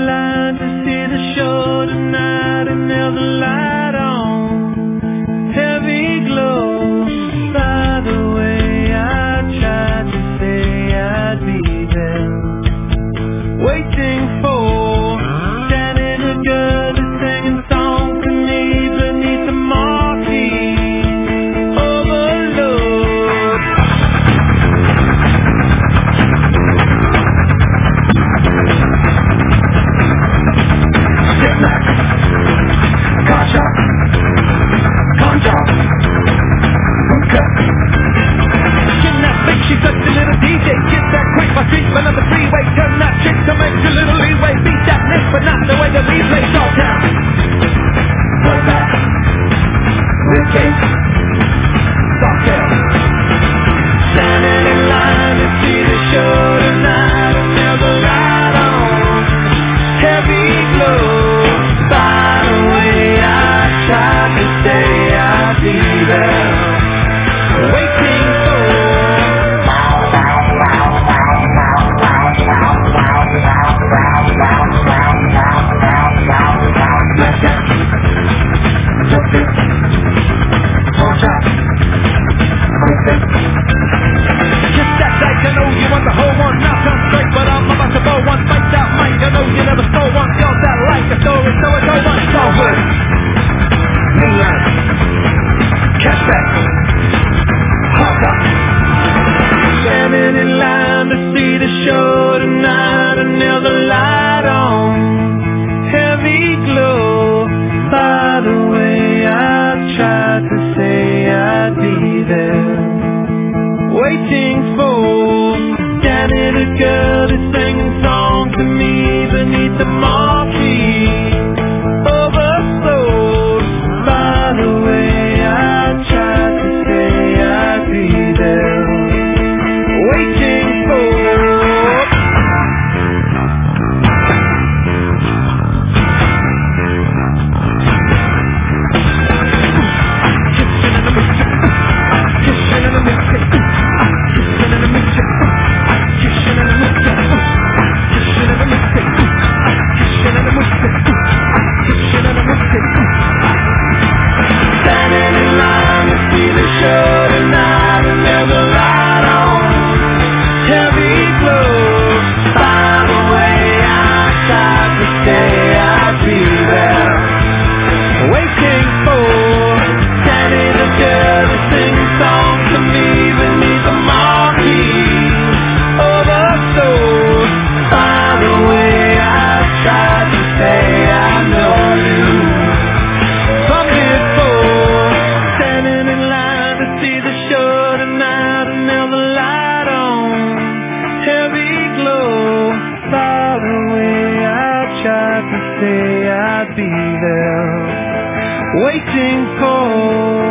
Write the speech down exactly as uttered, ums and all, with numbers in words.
line to see the show tonight, and there's a light on, heavy glow. By the way, I tried to say I'd be there, waiting for Danny the girl to sing a song to me beneath the marquee. Overload. Kidnap, gotcha, conjure, hookah. Kidnap, think she's such a little D J. Get that quick, my street, but on the freeway. Turn that chick to make a little leeway. Beat that lift, but not the way the replay all down. Pull back, with case, software. Standing in line to see the show tonight, and there's a light on, heavy glow. By the way, I tried to say I'd be there, waiting for. Just that night, I know you want the whole one. Now sounds straight, but I'm about to blow one. Fight that mic, I know you never stole one. Y'all that like the story, so it's all one. Forward, Moonlight, cashback, hot up. Standing in line to see the show tonight, and there's a light on, heavy glow. By the way, I tried to say I'd be there, waiting for Danny the girl to sing a song to me beneath the marquee. Overflowed. By the way, I tried to say I'd be there, waiting for. Standing in line to see the show tonight, and there's a light on, heavy glow. By the way, I tried to say I'd be there, waiting for Danny the girl to sing a song to me beneath the marquee. Overflowed. By the way, I tried to say I know you from before. Standing in line to see the show tonight, and there's a light on, heavy glow. By the way, I tried to say I'd be there, waiting for.